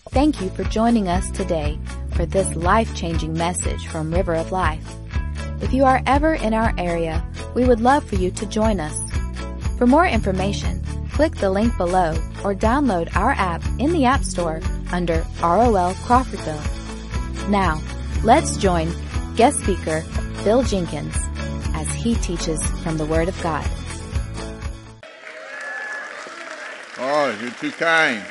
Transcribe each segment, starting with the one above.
Thank you for joining us today for this life-changing message from River of Life. If you are ever in our area, we would love for you to join us. For more information, click the link below or download our app in the App Store under ROL Crawfordville. Now, let's join guest speaker Bill Jenkins as he teaches from the Word of God. Oh, you're too kind.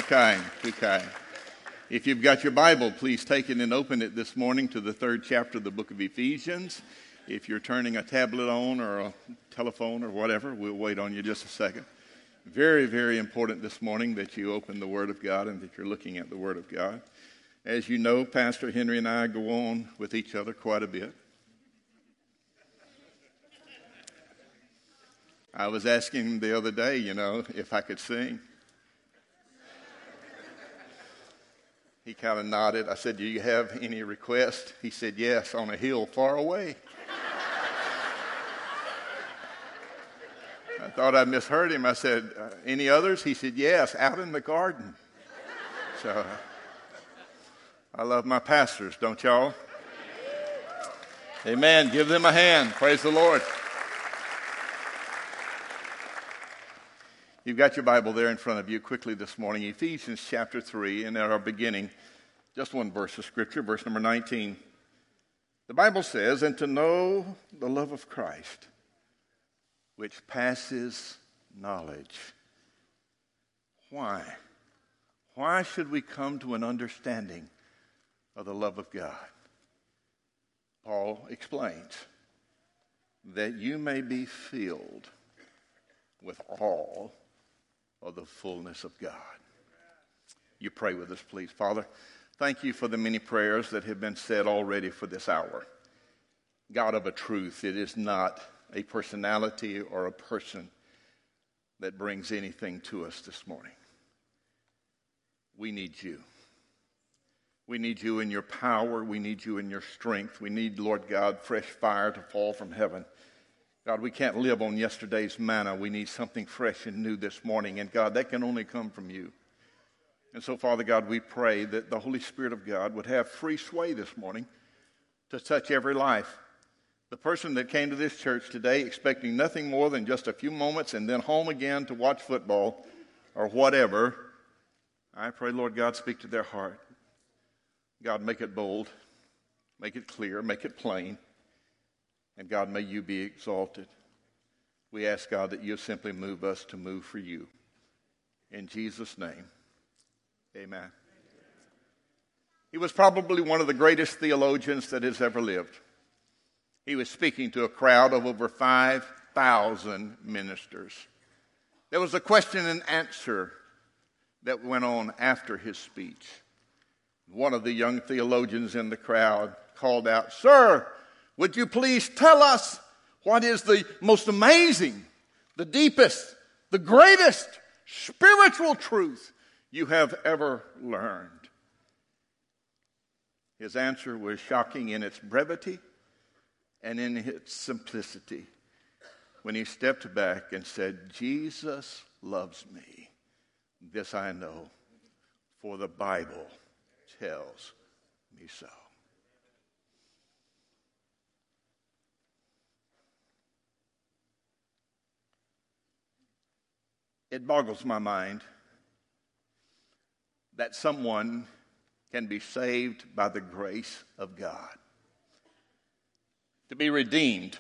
If you've got your Bible, please take it and open it this morning to the 3rd chapter of the book of Ephesians. If you're turning a tablet on or a telephone or whatever, we'll wait on you just a second. Very, very important this morning that you open the Word of God and that you're looking at the Word of God. As you know, Pastor Henry and I go on with each other quite a bit. I was asking him the other day, if I could sing. He kind of nodded. I said, "Do you have any requests?" He said, "Yes, on a hill far away." I thought I misheard him. I said, "Any others?" He said, "Yes, out in the garden." So I love my pastors, don't y'all? Amen. Give them a hand. Praise the Lord. You've got your Bible there in front of you quickly this morning. Ephesians chapter 3, and at our beginning, just one verse of Scripture, verse number 19. The Bible says, "And to know the love of Christ, which passes knowledge." Why? Why should we come to an understanding of the love of God? Paul explains, "That you may be filled with all of the fullness of God." You pray with us, please. Father, thank you for the many prayers that have been said already for this hour. God of a truth, it is not a personality or a person that brings anything to us this morning. We need you. We need you in your power. We need you in your strength. We need, Lord God, fresh fire to fall from heaven. God, we can't live on yesterday's manna. We need something fresh and new this morning. And God, that can only come from you. And so, Father God, we pray that the Holy Spirit of God would have free sway this morning to touch every life. The person that came to this church today expecting nothing more than just a few moments and then home again to watch football or whatever, I pray, Lord God, speak to their heart. God, make it bold, make it clear, make it plain. And God, may you be exalted. We ask, God, that you simply move us to move for you. In Jesus' name, amen. He was probably one of the greatest theologians that has ever lived. He was speaking to a crowd of over 5,000 ministers. There was a question and answer that went on after his speech. One of the young theologians in the crowd called out, "Sir, would you please tell us what is the most amazing, the deepest, the greatest spiritual truth you have ever learned?" His answer was shocking in its brevity and in its simplicity when he stepped back and said, "Jesus loves me. This I know, for the Bible tells me so." It boggles my mind that someone can be saved by the grace of God, to be redeemed,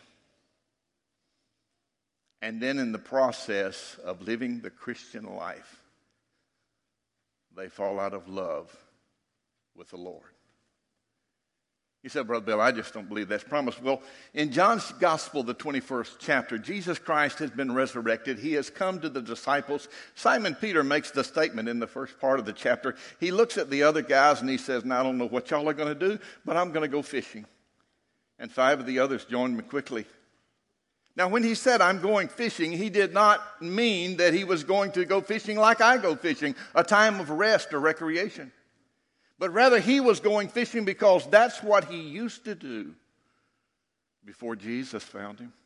and then in the process of living the Christian life, they fall out of love with the Lord. You said, "Brother Bill, I just don't believe that's promised." Well, in John's Gospel, the 21st chapter, Jesus Christ has been resurrected. He has come to the disciples. Simon Peter makes the statement in the first part of the chapter. He looks at the other guys and he says, "Now, I don't know what y'all are going to do, but I'm going to go fishing." And 5 of the others joined me quickly. Now, when he said, "I'm going fishing," he did not mean that he was going to go fishing like I go fishing, a time of rest or recreation. But rather, he was going fishing because that's what he used to do before Jesus found him.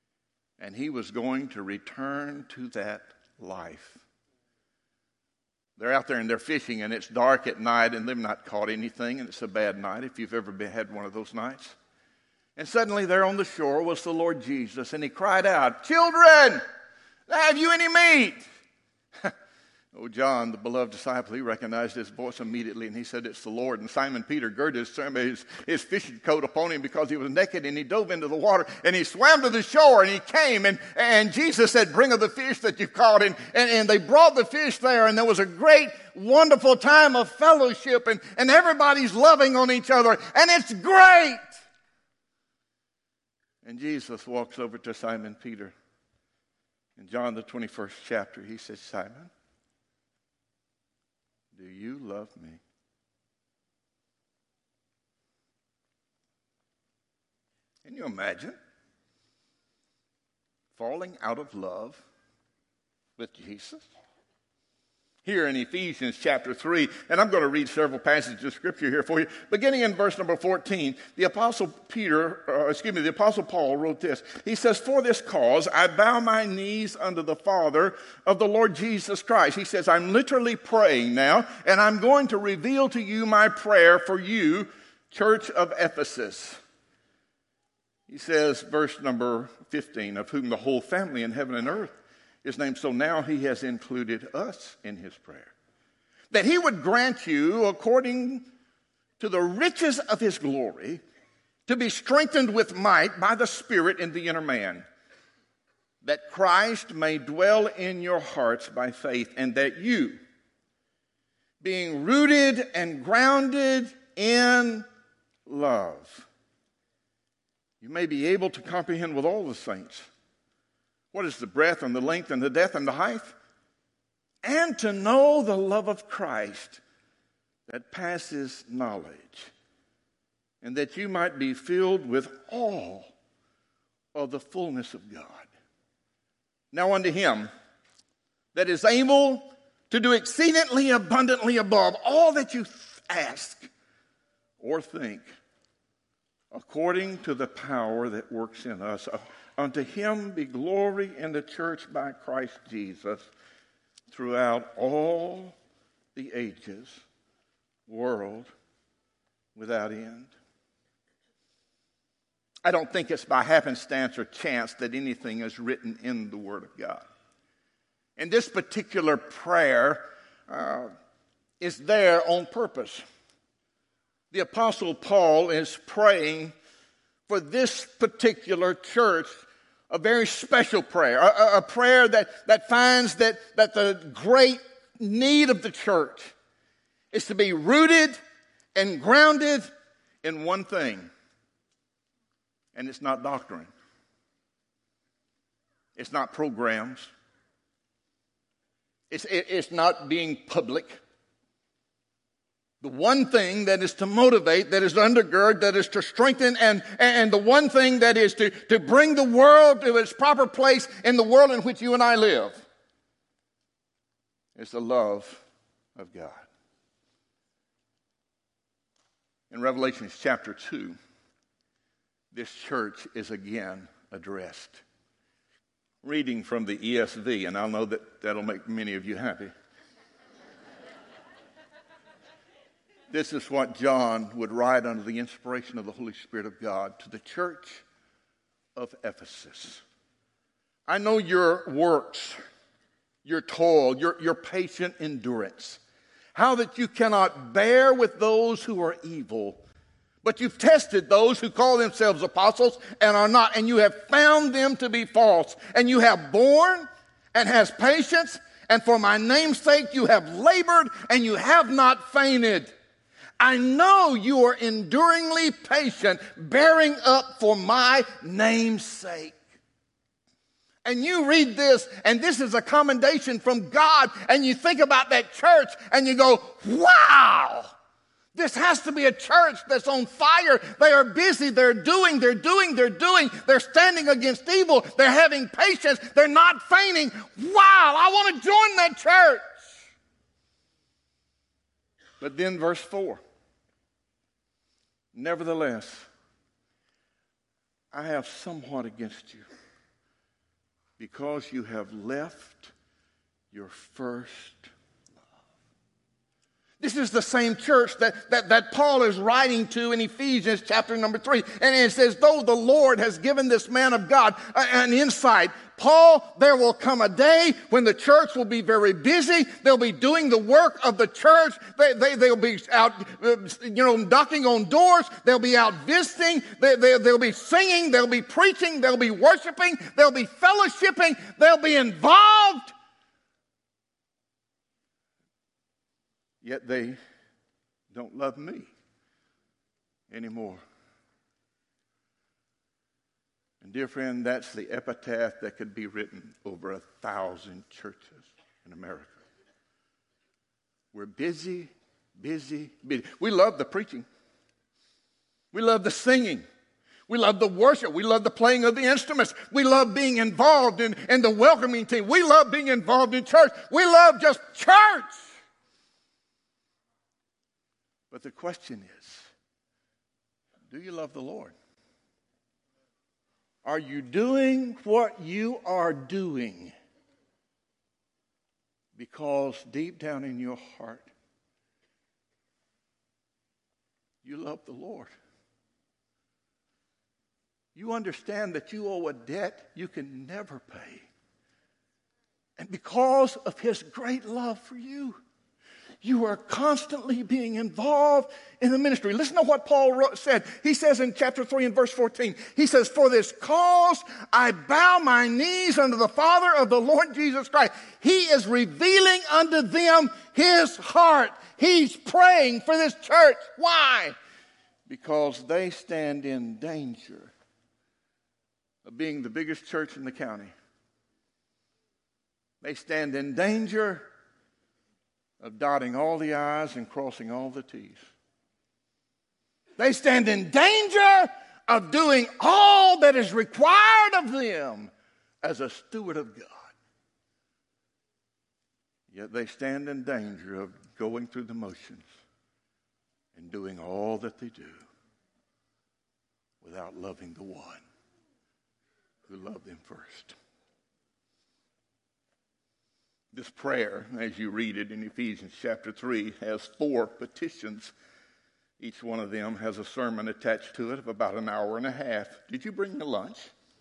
And he was going to return to that life. They're out there and they're fishing, and it's dark at night, and they've not caught anything, and it's a bad night if you've ever had one of those nights. And suddenly there on the shore was the Lord Jesus, and he cried out, "Children, have you any meat?" Oh, John, the beloved disciple, he recognized his voice immediately, and he said, "It's the Lord." And Simon Peter girded his fishing coat upon him because he was naked, and he dove into the water, and he swam to the shore, and he came, and Jesus said, "Bring of the fish that you've caught." And they brought the fish there, and there was a great, wonderful time of fellowship, and everybody's loving on each other, and it's great. And Jesus walks over to Simon Peter. In John, the 21st chapter, he says, "Simon, do you love me?" Can you imagine falling out of love with Jesus? Here in Ephesians chapter 3, and I'm going to read several passages of Scripture here for you. Beginning in verse number 14, the Apostle Paul wrote this. He says, "For this cause I bow my knees unto the Father of the Lord Jesus Christ." He says, I'm literally praying now, and I'm going to reveal to you my prayer for you, Church of Ephesus. He says, verse number 15, "Of whom the whole family in heaven and earth is named, so now he has included us in his prayer, that he would grant you, according to the riches of his glory, to be strengthened with might by the Spirit in the inner man, that Christ may dwell in your hearts by faith, and that you, being rooted and grounded in love, you may be able to comprehend with all the saints what is the breadth and the length and the depth and the height, and to know the love of Christ that passes knowledge, and that you might be filled with all of the fullness of God. Now unto him that is able to do exceedingly abundantly above all that you ask or think, according to the power that works in us. Unto him be glory in the church by Christ Jesus throughout all the ages, world without end." I don't think it's by happenstance or chance that anything is written in the Word of God. And this particular prayer is there on purpose. The Apostle Paul is praying for this particular church, a very special prayer, a prayer that finds that the great need of the church is to be rooted and grounded in one thing. And it's not doctrine. It's not programs. It's not being public. The one thing that is to motivate, that is to undergird, that is to strengthen, and the one thing that is to bring the world to its proper place in the world in which you and I live is the love of God. In Revelation chapter 2, this church is again addressed. Reading from the ESV, and I know that'll make many of you happy. This is what John would write under the inspiration of the Holy Spirit of God to the church of Ephesus. I know your works, your toil, your patient endurance, how that you cannot bear with those who are evil, but you've tested those who call themselves apostles and are not, and you have found them to be false, and you have borne and has patience, and for my name's sake you have labored and you have not fainted. I know you are enduringly patient, bearing up for my name's sake. And you read this, and this is a commendation from God, and you think about that church, and you go, wow! This has to be a church that's on fire. They are busy. They're doing. They're standing against evil. They're having patience. They're not fainting. Wow, I want to join that church. But then verse 4. Nevertheless, I have somewhat against you, because you have left your first love. This is the same church that Paul is writing to in Ephesians chapter number 3. And it says, though the Lord has given this man of God an insight, Paul, there will come a day when the church will be very busy. They'll be doing the work of the church. They'll be out, knocking on doors. They'll be out visiting. They'll be singing. They'll be preaching. They'll be worshiping. They'll be fellowshipping. They'll be involved. Yet they don't love me anymore. And dear friend, that's the epitaph that could be written over 1,000 churches in America. We're busy. We love the preaching. We love the singing. We love the worship. We love the playing of the instruments. We love being involved in the welcoming team. We love being involved in church. We love just church. But the question is, do you love the Lord? Are you doing what you are doing because deep down in your heart, you love the Lord? You understand that you owe a debt you can never pay. And because of His great love for you, you are constantly being involved in the ministry. Listen to what Paul said. He says in chapter 3 and verse 14, he says, for this cause I bow my knees unto the Father of the Lord Jesus Christ. He is revealing unto them His heart. He's praying for this church. Why? Because they stand in danger of being the biggest church in the county. They stand in danger of dotting all the I's and crossing all the T's. They stand in danger of doing all that is required of them as a steward of God. Yet they stand in danger of going through the motions and doing all that they do without loving the one who loved them first. This prayer, as you read it in Ephesians chapter 3, has 4 petitions. Each one of them has a sermon attached to it of about an hour and a half. Did you bring your lunch?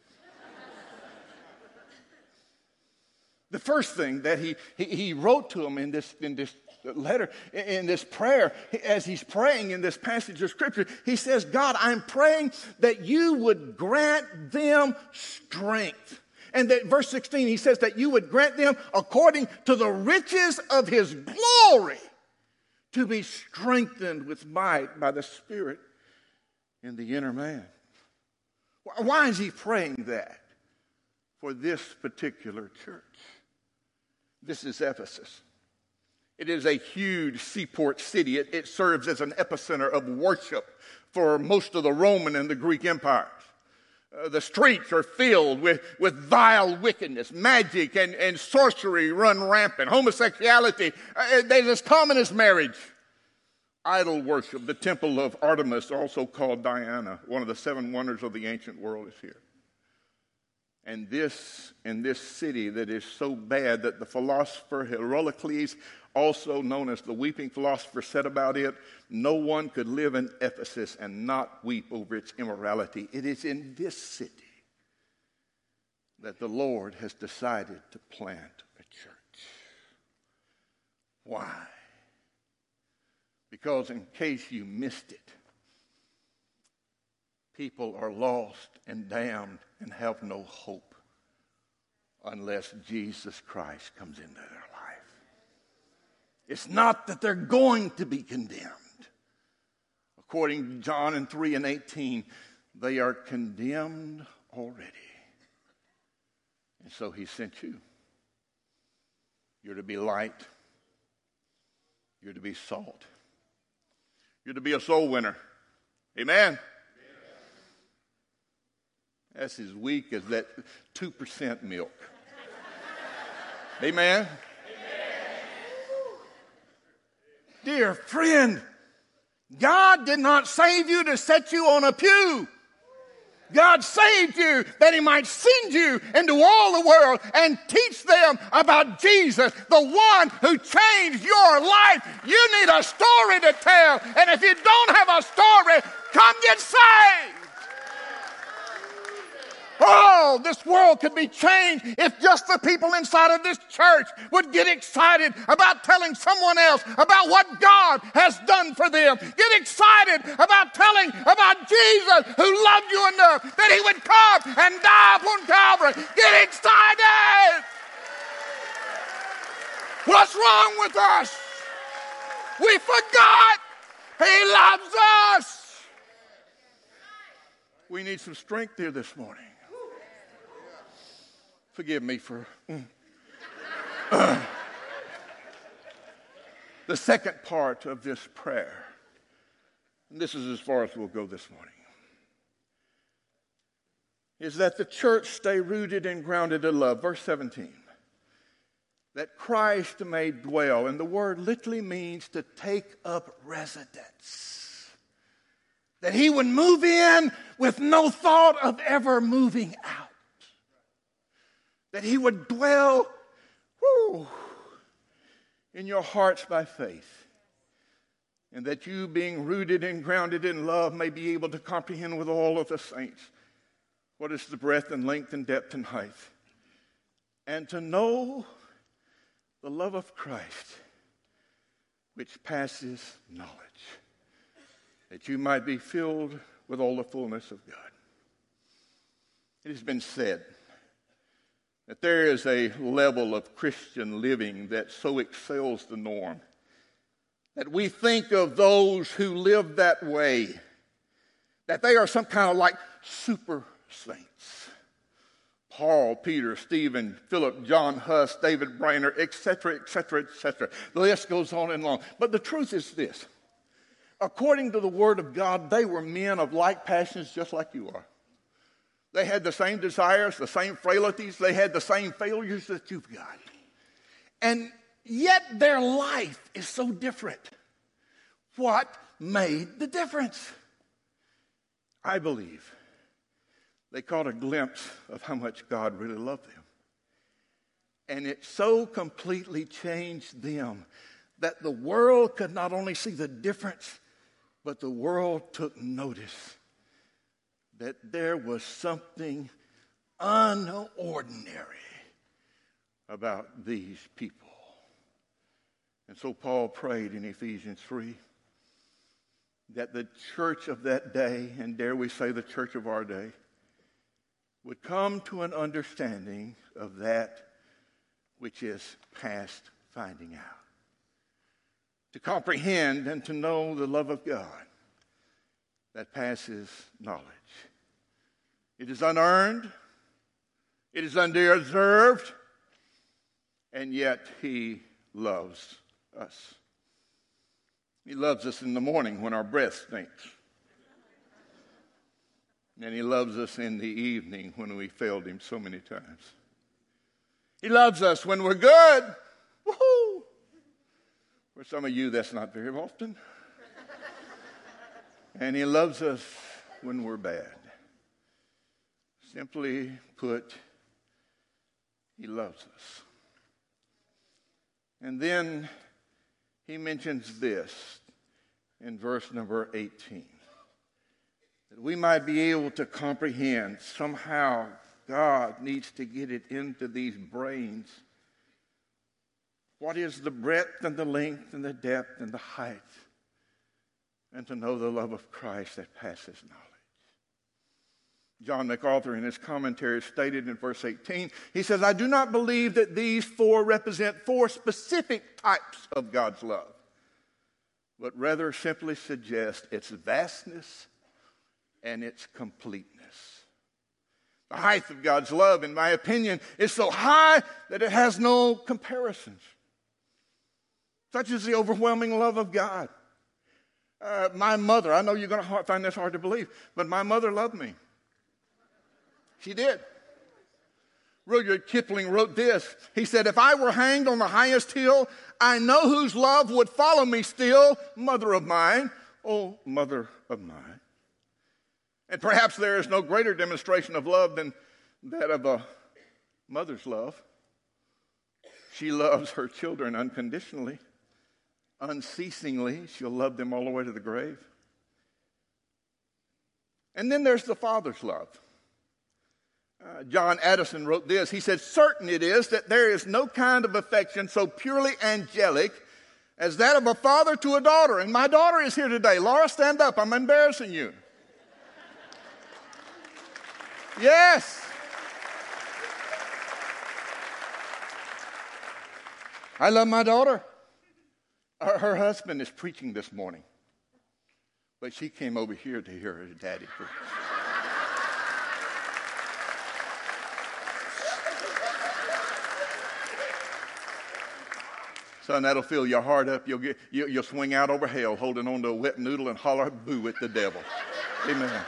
The first thing that he wrote to them in this letter, in this prayer, as he's praying in this passage of Scripture, he says, God, I'm praying that you would grant them strength. And that verse 16, he says that you would grant them according to the riches of His glory to be strengthened with might by the Spirit in the inner man. Why is he praying that for this particular church? This is Ephesus. It is a huge seaport city. It serves as an epicenter of worship for most of the Roman and the Greek empires. The streets are filled with vile wickedness. Magic and sorcery run rampant. Homosexuality is as common as marriage. Idol worship, the temple of Artemis, also called Diana, one of the 7 wonders of the ancient world, is here. And this city that is so bad that the philosopher Heraclitus, also known as the weeping philosopher, said about it, no one could live in Ephesus and not weep over its immorality. It is in this city that the Lord has decided to plant a church. Why? Because in case you missed it, people are lost and damned and have no hope unless Jesus Christ comes into their life. It's not that they're going to be condemned. According to John 3 and 18, they are condemned already. And so He sent you. You're to be light. You're to be salt. You're to be a soul winner. Amen? That's as weak as that 2% milk. Amen? Dear friend, God did not save you to set you on a pew. God saved you that he might send you into all the world and teach them about Jesus, the one who changed your life. You need a story to tell. And if you don't have a story, come get saved. Oh, this world could be changed if just the people inside of this church would get excited about telling someone else about what God has done for them. Get excited about telling about Jesus who loved you enough that he would come and die upon Calvary. Get excited! What's wrong with us? We forgot he loves us. We need some strength here this morning. Forgive me for the second part of this prayer. And this is as far as we'll go this morning. Is that the church stay rooted and grounded in love. Verse 17. That Christ may dwell. And the word literally means to take up residence. That he would move in with no thought of ever moving out. That he would dwell in your hearts by faith. And that you, being rooted and grounded in love, may be able to comprehend with all of the saints what is the breadth and length and depth and height. And to know the love of Christ, which passes knowledge. That you might be filled with all the fullness of God. It has been said that there is a level of Christian living that so excels the norm that we think of those who live that way, that they are some kind of like super saints. Paul, Peter, Stephen, Philip, John Huss, David Brainerd, etc., etc., etc. The list goes on and on. But the truth is this. According to the Word of God, they were men of like passions just like you are. They had the same desires, the same frailties. They had the same failures that you've got. And yet their life is so different. What made the difference? I believe they caught a glimpse of how much God really loved them. And it so completely changed them that the world could not only see the difference, but the world took notice that there was something unordinary about these people. And so Paul prayed in Ephesians 3 that the church of that day, and dare we say the church of our day, would come to an understanding of that which is past finding out. To comprehend and to know the love of God that passes knowledge. It is unearned, it is undeserved, and yet he loves us. He loves us in the morning when our breath stinks. And he loves us in the evening when we failed him so many times. He loves us when we're good. Woohoo! For some of you, that's not very often. And he loves us when we're bad. Simply put, he loves us. And then he mentions this in verse number 18. That we might be able to comprehend somehow God needs to get it into these brains. What is the breadth and the length and the depth and the height? And to know the love of Christ that passes knowledge. John MacArthur in his commentary stated in verse 18, he says, I do not believe that these four represent four specific types of God's love, but rather simply suggest its vastness and its completeness. The height of God's love, in my opinion, is so high that it has no comparisons. Such is the overwhelming love of God. My mother, I know you're going to find this hard to believe, but my mother loved me. She did. Rudyard Kipling wrote this. He said, if I were hanged on the highest hill, I know whose love would follow me still, mother of mine, oh, mother of mine. And perhaps there is no greater demonstration of love than that of a mother's love. She loves her children unconditionally, unceasingly. She'll love them all the way to the grave. And then there's the father's love. John Addison wrote this. He said, "Certain it is that there is no kind of affection so purely angelic as that of a father to a daughter." And my daughter is here today. Laura, stand up. I'm embarrassing you. Yes. I love my daughter. Her husband is preaching this morning, but she came over here to hear her daddy preach. Son, that'll fill your heart up. You'll swing out over hell holding on to a wet noodle and holler boo at the devil. Amen.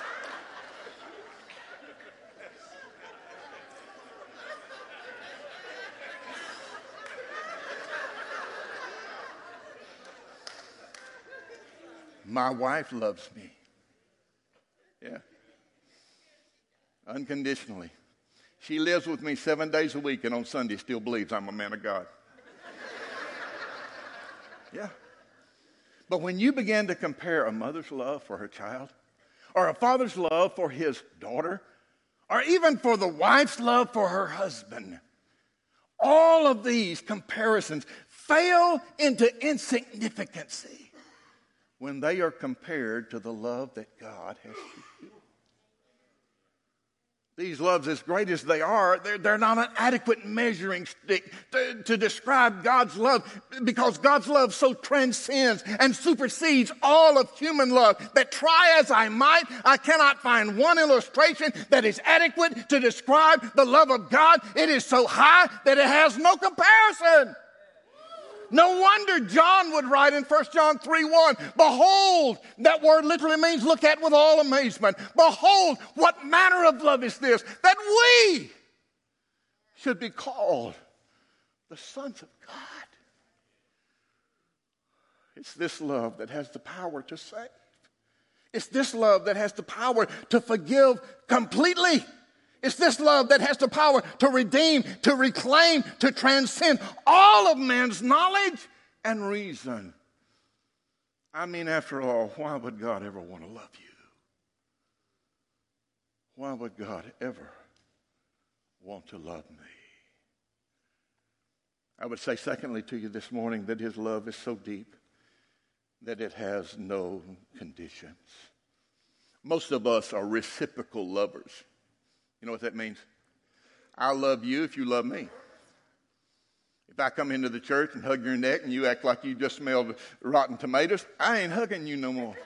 My wife loves me. Yeah. Unconditionally. She lives with me 7 days a week and on Sunday still believes I'm a man of God. Yeah. But when you begin to compare a mother's love for her child, or a father's love for his daughter, or even for the wife's love for her husband, all of these comparisons fail into insignificancy when they are compared to the love that God has for you. These loves, as great as they are, they're not an adequate measuring stick to describe God's love, because God's love so transcends and supersedes all of human love that, try as I might, I cannot find one illustration that is adequate to describe the love of God. It is so high that it has no comparison. No wonder John would write in 1 John 3:1, "Behold," that word literally means look at with all amazement. "Behold, what manner of love is this, that we should be called the sons of God." It's this love that has the power to save. It's this love that has the power to forgive completely. It's this love that has the power to redeem, to reclaim, to transcend all of man's knowledge and reason. I mean, after all, why would God ever want to love you? Why would God ever want to love me? I would say, secondly, to you this morning, that his love is so deep that it has no conditions. Most of us are reciprocal lovers. You know what that means? I'll love you if you love me. If I come into the church and hug your neck and you act like you just smelled rotten tomatoes, I ain't hugging you no more.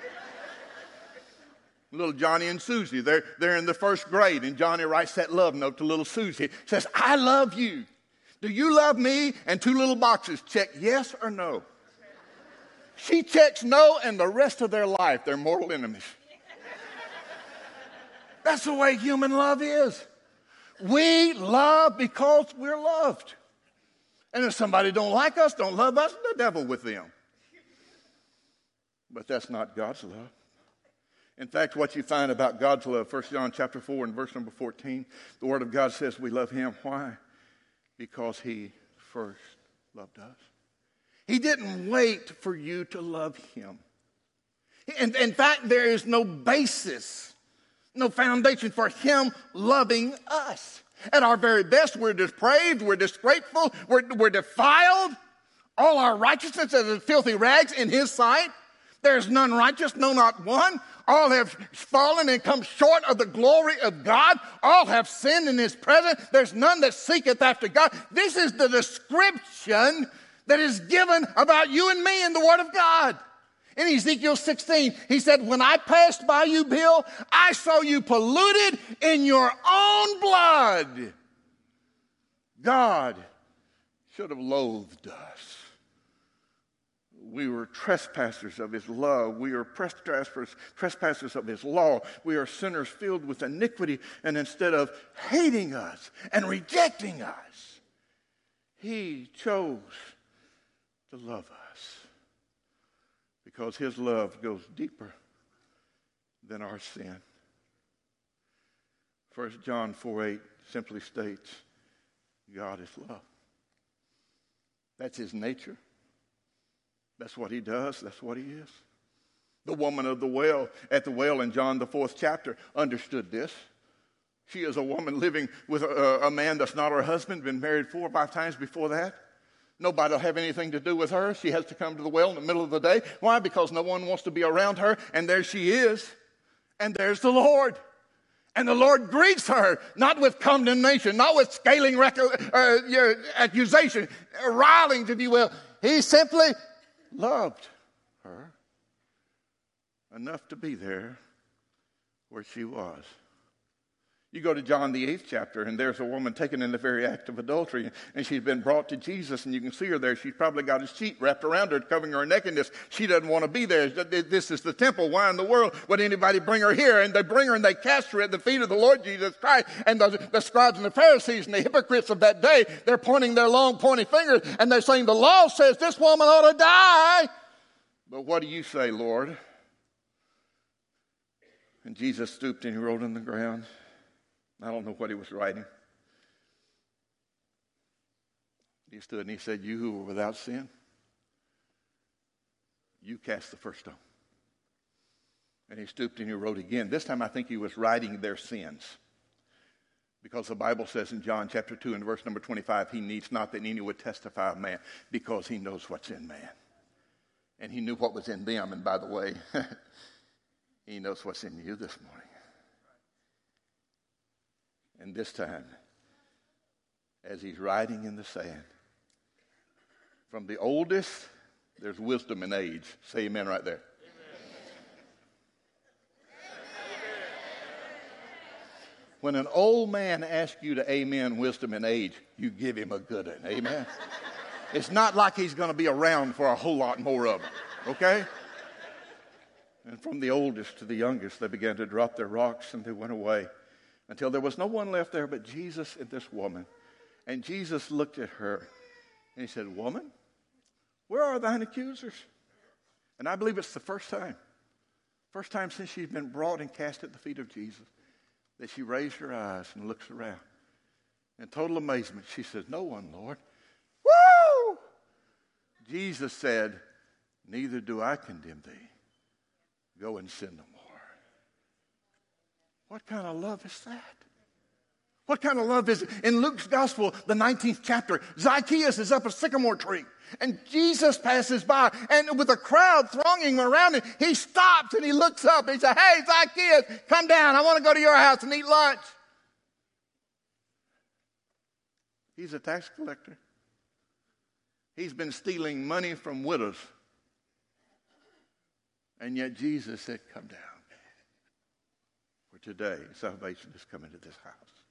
Little Johnny and Susie, they're in the first grade, and Johnny writes that love note to little Susie. Says, "I love you. Do you love me?" And 2 little boxes, check yes or no. She checks no, and the rest of their life, they're mortal enemies. That's the way human love is. We love because we're loved. And if somebody don't like us, don't love us, the devil with them. But that's not God's love. In fact, what you find about God's love, 1 John chapter 4 and verse number 14, the Word of God says we love him. Why? Because he first loved us. He didn't wait for you to love him. In fact, there is no basis, no foundation for him loving us. At our very best, we're depraved, we're disgraceful, we're defiled. All our righteousness is as filthy rags in his sight. There's none righteous, no, not one. All have fallen and come short of the glory of God. All have sinned in his presence. There's none that seeketh after God. This is the description that is given about you and me in the Word of God. In Ezekiel 16, he said, "When I passed by you, Bill, I saw you polluted in your own blood." God should have loathed us. We were trespassers of his love. We are trespassers of his law. We are sinners filled with iniquity. And instead of hating us and rejecting us, he chose to love us. Because his love goes deeper than our sin. 1 John 4:8 simply states, God is love. That's his nature. That's what he does. That's what he is. The woman of the well, at the well in John the 4th chapter, understood this. She is a woman living with a man that's not her husband, been married 4 or 5 times before that. Nobody will have anything to do with her. She has to come to the well in the middle of the day. Why? Because no one wants to be around her. And there she is. And there's the Lord. And the Lord greets her, not with condemnation, not with scaling accusation, rilings, if you will. He simply loved her enough to be there where she was. You go to John the 8th chapter, and there's a woman taken in the very act of adultery, and she's been brought to Jesus, and you can see her there. She's probably got a sheet wrapped around her, covering her nakedness. She doesn't want to be there. This is the temple. Why in the world would anybody bring her here? And they bring her, and they cast her at the feet of the Lord Jesus Christ. And the scribes and the Pharisees and the hypocrites of that day, they're pointing their long, pointy fingers, and they're saying, the law says this woman ought to die. But what do you say, Lord? And Jesus stooped, and he wrote on the ground. I don't know what he was writing. He stood and he said, you who were without sin, you cast the first stone. And he stooped and he wrote again. This time I think he was writing their sins. Because the Bible says in John chapter 2 and verse number 25, he needs not that any would testify of man, because he knows what's in man. And he knew what was in them. And by the way, he knows what's in you this morning. And this time, as he's writing in the sand, from the oldest, there's wisdom in age. Say amen right there. When an old man asks you to amen wisdom in age, you give him a good one. Amen. It's not like he's going to be around for a whole lot more of them. Okay? And from the oldest to the youngest, they began to drop their rocks and they went away, until there was no one left there but Jesus and this woman. And Jesus looked at her and he said, woman, where are thine accusers? And I believe it's the first time since she's been brought and cast at the feet of Jesus, that she raised her eyes and looks around. In total amazement, she says, no one, Lord. Woo! Jesus said, neither do I condemn thee. Go and sin no more. What kind of love is that? What kind of love is it? In Luke's gospel, the 19th chapter, Zacchaeus is up a sycamore tree, and Jesus passes by, and with a crowd thronging around him, he stops and he looks up and he says, hey, Zacchaeus, come down. I want to go to your house and eat lunch. He's a tax collector. He's been stealing money from widows. And yet Jesus said, come down. For today, salvation has come into this house.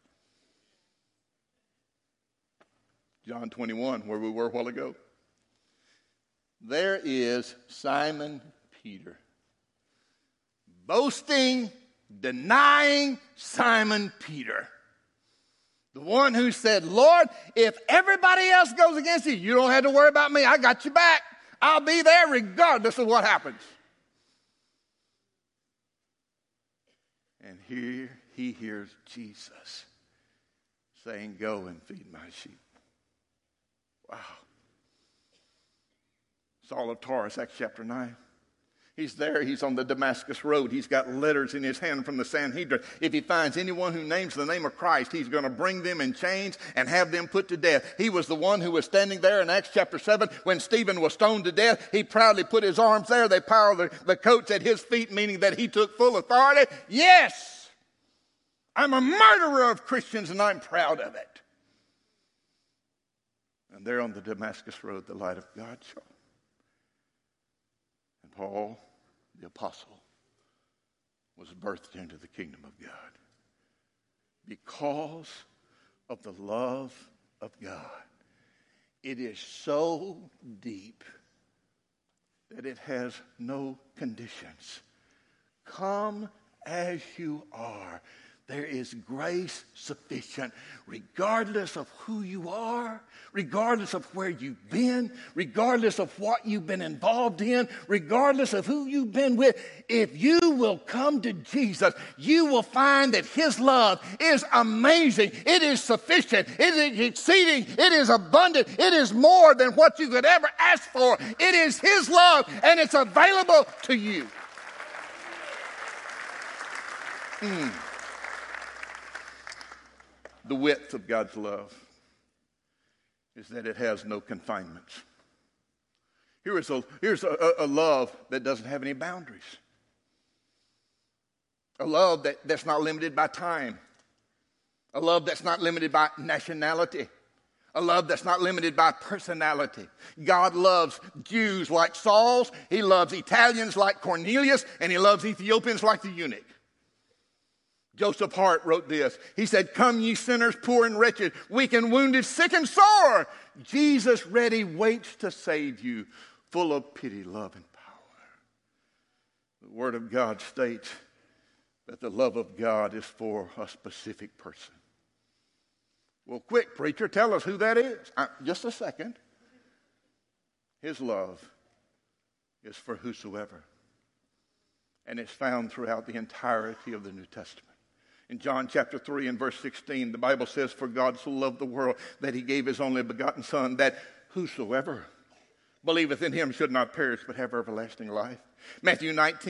John 21, where we were a while ago. There is Simon Peter. Boasting, denying Simon Peter. The one who said, Lord, if everybody else goes against you, you don't have to worry about me. I got you back. I'll be there regardless of what happens. And here he hears Jesus saying, go and feed my sheep. Wow. Saul of Tarsus, Acts chapter 9. He's there. He's on the Damascus road. He's got letters in his hand from the Sanhedrin. If he finds anyone who names the name of Christ, he's going to bring them in chains and have them put to death. He was the one who was standing there in Acts chapter 7 when Stephen was stoned to death. He proudly put his arms there. They piled the coats at his feet, meaning that he took full authority. Yes, I'm a murderer of Christians and I'm proud of it. And there on the Damascus road, the light of God shone. And Paul, the apostle, was birthed into the kingdom of God because of the love of God. It is so deep that it has no conditions. Come as you are. there is grace sufficient regardless of who you are, regardless of where you've been, regardless of what you've been involved in, regardless of who you've been with. If you will come to Jesus, you will find that his love is amazing. It is sufficient. It is exceeding. It is abundant. It is more than what you could ever ask for. It is his love, and it's available to you. The width of God's love is that it has no confinements. Here's a love that doesn't have any boundaries. A love that's not limited by time. A love that's not limited by nationality. A love that's not limited by personality. God loves Jews like Saul. He loves Italians like Cornelius. And he loves Ethiopians like the eunuch. Joseph Hart wrote this. He said, "Come ye sinners, poor and wretched, weak and wounded, sick and sore. Jesus ready waits to save you, full of pity, love, and power." The Word of God states that the love of God is for a specific person. Well, quick, preacher, tell us who that is. Just a second. His love is for whosoever. And it's found throughout the entirety of the New Testament. In John chapter 3 and verse 16, the Bible says, "For God so loved the world that he gave his only begotten Son, that whosoever believeth in him should not perish but have everlasting life." Matthew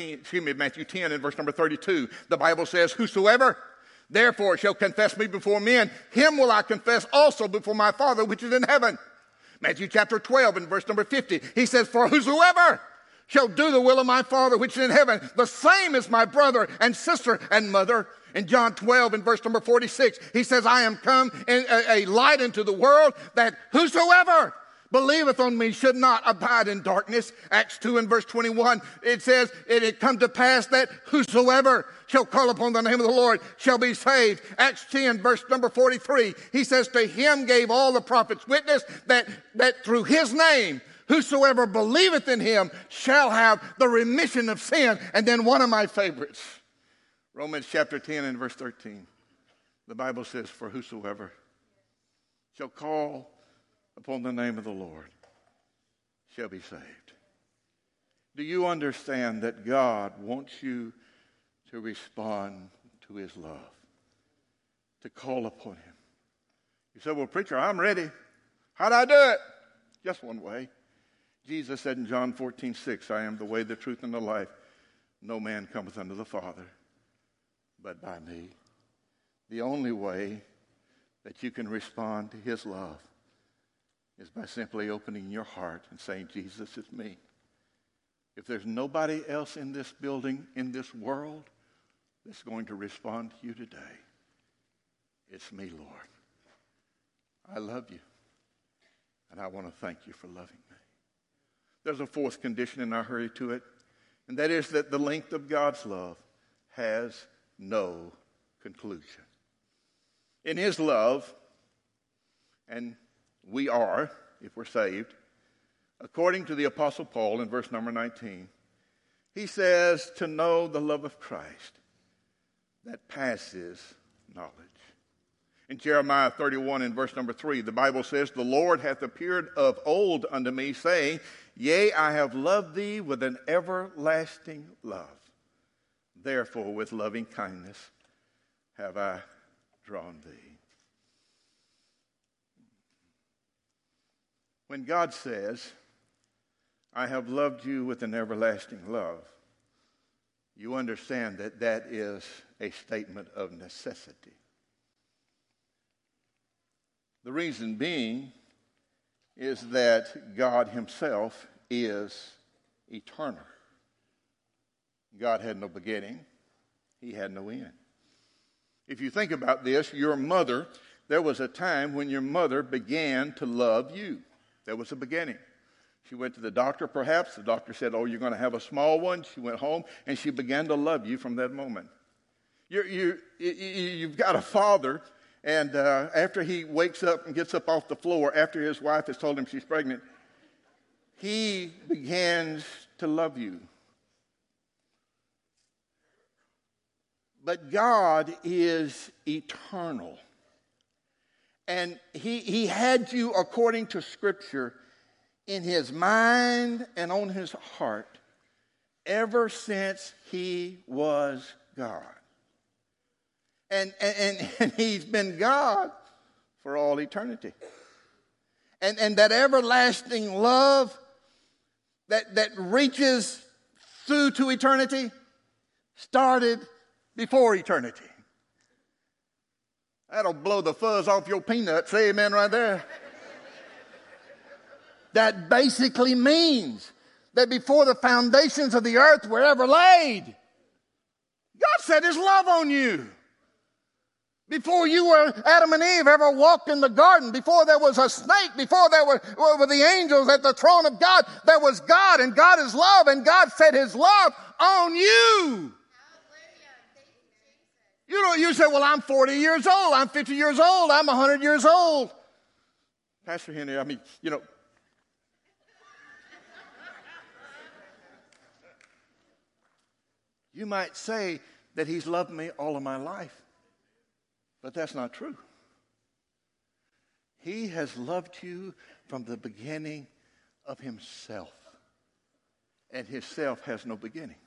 10 and verse number 32, the Bible says, "Whosoever therefore shall confess me before men, him will I confess also before my Father which is in heaven." Matthew chapter 12 and verse number 50, he says, "For whosoever shall do the will of my Father which is in heaven, the same is my brother and sister and mother." In John 12 and verse number 46, he says, "I am come in a light into the world, that whosoever believeth on me should not abide in darkness." Acts 2 and verse 21, it says, "It come to pass that whosoever shall call upon the name of the Lord shall be saved." Acts 10 verse number 43, he says, "To him gave all the prophets witness that through his name whosoever believeth in him shall have the remission of sin." And then one of my favorites, Romans chapter 10 and verse 13. The Bible says, "For whosoever shall call upon the name of the Lord shall be saved." Do you understand that God wants you to respond to his love, to call upon him? You say, "Well, preacher, I'm ready. How'd I do it?" Just one way. Jesus said in John 14:6, "I am the way, the truth, and the life. No man cometh unto the Father but by me." The only way that you can respond to his love is by simply opening your heart and saying, "Jesus, it's me." If there's nobody else in this building, in this world, that's going to respond to you today, it's me, Lord. I love you, and I want to thank you for loving me. There's a fourth condition, and I'll hurry to it, and that is that the length of God's love has no conclusion. In his love, and we are, if we're saved, according to the Apostle Paul in verse number 19, he says to know the love of Christ that passes knowledge. In Jeremiah 31 and verse number 3, the Bible says, "The Lord hath appeared of old unto me, saying, Yea, I have loved thee with an everlasting love. Therefore, with loving kindness have I drawn thee." When God says, "I have loved you with an everlasting love," you understand that that is a statement of necessity. The reason being is that God himself is eternal. God had no beginning. He had no end. If you think about this, your mother, there was a time when your mother began to love you. There was a beginning. She went to the doctor, perhaps. The doctor said, "Oh, you're going to have a small one." She went home, and she began to love you from that moment. You've got a father, and after he wakes up and gets up off the floor, after his wife has told him she's pregnant, he begins to love you. But God is eternal. And he had you, according to Scripture, in his mind and on his heart ever since he was God. And he's been God for all eternity. And that everlasting love that reaches through to eternity started before eternity. That'll blow the fuzz off your peanuts. Say amen right there. That basically means that before the foundations of the earth were ever laid, God set his love on you. Before you were Adam and Eve ever walked in the garden, before there was a snake, before there were the angels at the throne of God, there was God, and God is love, and God set his love on you. You say, well, I'm 40 years old, I'm 50 years old, I'm 100 years old. Pastor Henry, you might say that he's loved me all of my life, but that's not true. He has loved you from the beginning of himself, and himself has no beginning.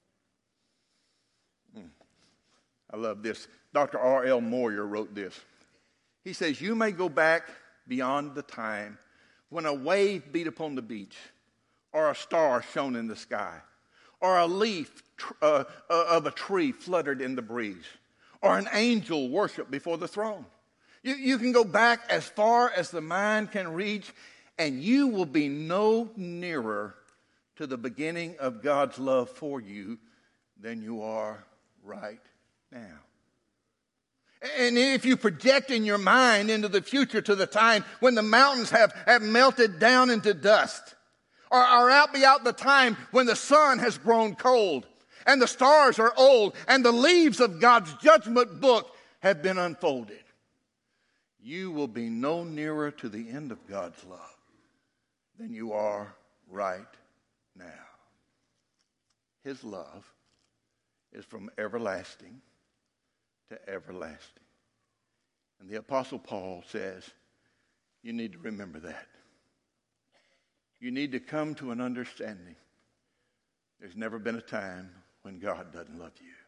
I love this. Dr. R.L. Moyer wrote this. He says, you may go back beyond the time when a wave beat upon the beach, or a star shone in the sky, or a leaf of a tree fluttered in the breeze, or an angel worshiped before the throne. You can go back as far as the mind can reach, and you will be no nearer to the beginning of God's love for you than you are right now. And if you project in your mind into the future to the time when the mountains have melted down into dust, or out beyond the time when the sun has grown cold, and the stars are old, and the leaves of God's judgment book have been unfolded, you will be no nearer to the end of God's love than you are right now. His love is from everlasting to everlasting. And the Apostle Paul says, you need to remember that. You need to come to an understanding. There's never been a time when God doesn't love you.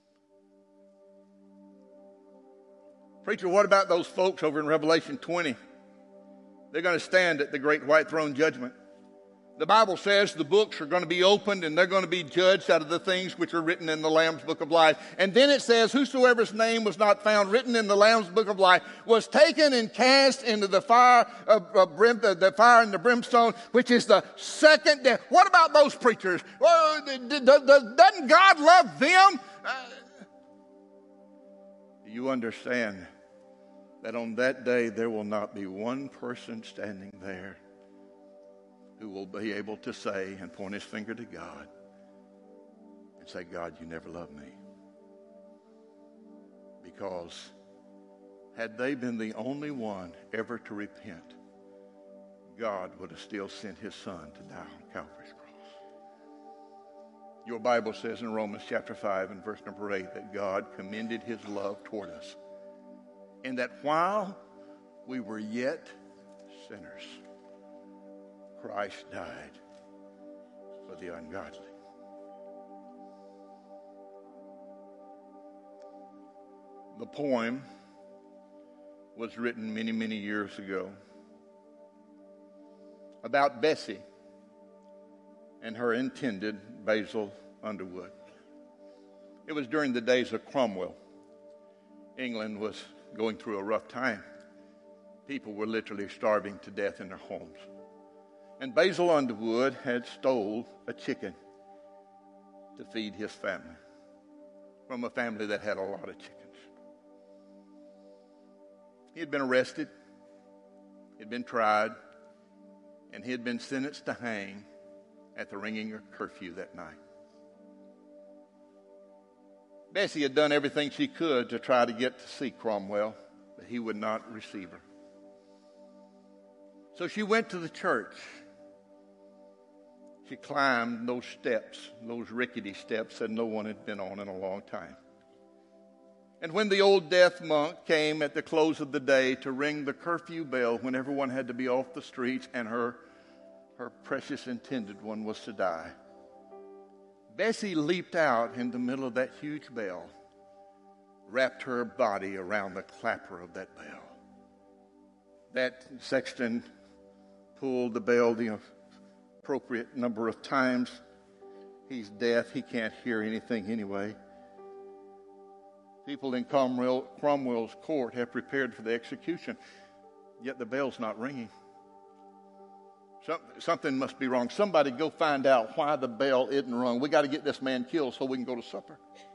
Preacher, what about those folks over in Revelation 20? They're going to stand at the great white throne judgment. The Bible says the books are going to be opened and they're going to be judged out of the things which are written in the Lamb's book of life. And then it says, whosoever's name was not found written in the Lamb's book of life was taken and cast into the fire the fire and the brimstone, which is the second death. What about those preachers? Well, doesn't God love them? Do you understand that on that day there will not be one person standing there who will be able to say and point his finger to God and say, God, you never loved me? Because had they been the only one ever to repent, God would have still sent his son to die on Calvary's cross. Your Bible says in Romans chapter 5 and verse number 8 that God commended his love toward us, and that while we were yet sinners, Christ died for the ungodly. The poem was written many, many years ago about Bessie and her intended, Basil Underwood. It was during the days of Cromwell. England was going through a rough time. People were literally starving to death in their homes. And Basil Underwood had stole a chicken to feed his family from a family that had a lot of chickens. He had been arrested, he had been tried, and he had been sentenced to hang at the ringing of curfew that night. Bessie had done everything she could to try to get to see Cromwell, but he would not receive her. So she went to the church. She climbed those steps, those rickety steps that no one had been on in a long time. And when the old death monk came at the close of the day to ring the curfew bell when everyone had to be off the streets and her precious intended one was to die, Bessie leaped out in the middle of that huge bell, wrapped her body around the clapper of that bell. That sexton pulled the bell the appropriate number of times. He's deaf. He can't hear anything anyway. People in Cromwell's court have prepared for the execution, yet the bell's not ringing. Something must be wrong. Somebody go find out why the bell isn't rung. We got to get this man killed so we can go to supper.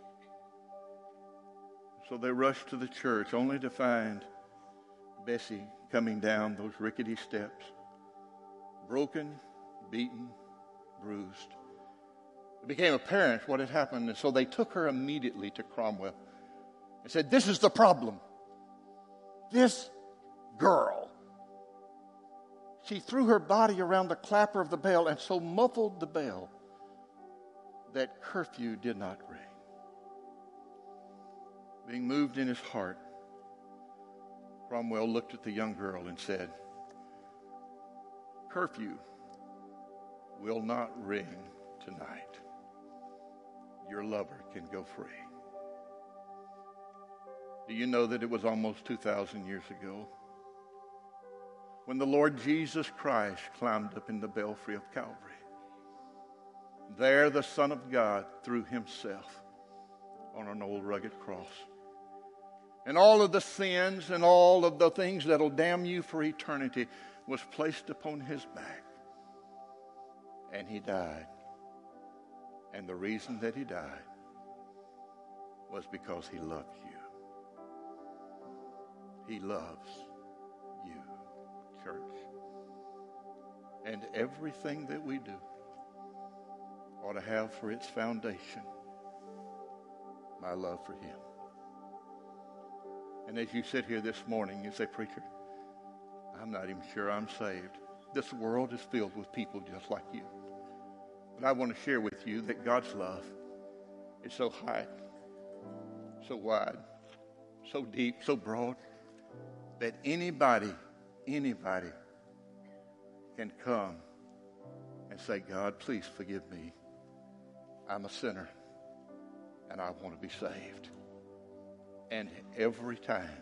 So they rushed to the church only to find Bessie coming down those rickety steps, broken, beaten, bruised. It became apparent what had happened, and so they took her immediately to Cromwell and said, "This is the problem. This girl, she threw her body around the clapper of the bell and so muffled the bell that curfew did not ring." Being moved in his heart, Cromwell looked at the young girl and said, "Curfew will not ring tonight. Your lover can go free." Do you know that it was almost 2,000 years ago when the Lord Jesus Christ climbed up in the belfry of Calvary? There the Son of God threw himself on an old rugged cross. And all of the sins and all of the things that'll damn you for eternity was placed upon his back. And he died. And the reason that he died was because he loved you. He loves you, church. And everything that we do ought to have for its foundation my love for him. And as you sit here this morning, you say, "Preacher, I'm not even sure I'm saved." This world is filled with people just like you. But I want to share with you that God's love is so high, so wide, so deep, so broad, that anybody can come and say, "God, please forgive me. I'm a sinner, and I want to be saved." And every time,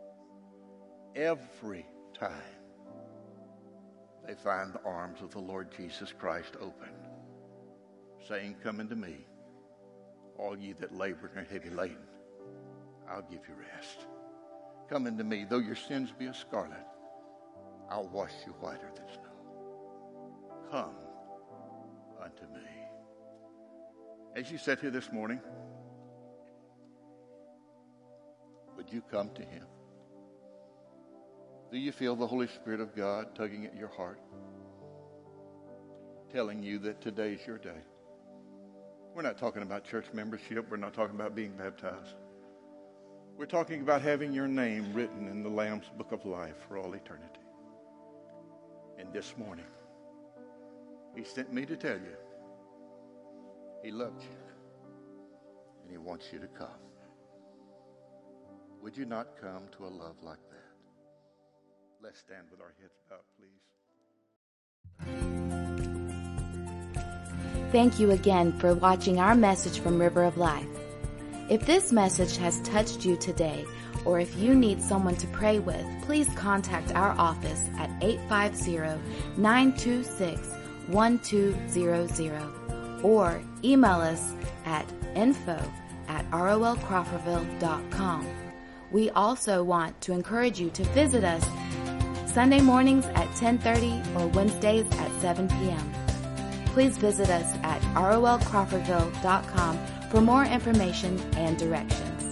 they find the arms of the Lord Jesus Christ open, saying, "Come unto me, all ye that labor and are heavy laden. I'll give you rest. Come unto me, though your sins be as scarlet, I'll wash you whiter than snow. Come unto me." As you sit here this morning, would you come to him? Do you feel the Holy Spirit of God tugging at your heart, telling you that today's your day? We're not talking about church membership. We're not talking about being baptized. We're talking about having your name written in the Lamb's Book of Life for all eternity. And this morning, he sent me to tell you he loves you and he wants you to come. Would you not come to a love like that? Let's stand with our heads bowed, please. Thank you again for watching our message from River of Life. If this message has touched you today, or if you need someone to pray with, please contact our office at 850-926-1200 or email us at info@rolcrawfordville.com. We also want to encourage you to visit us Sunday mornings at 10:30 or Wednesdays at 7 p.m. Please visit us at rolcrawfordville.com for more information and directions.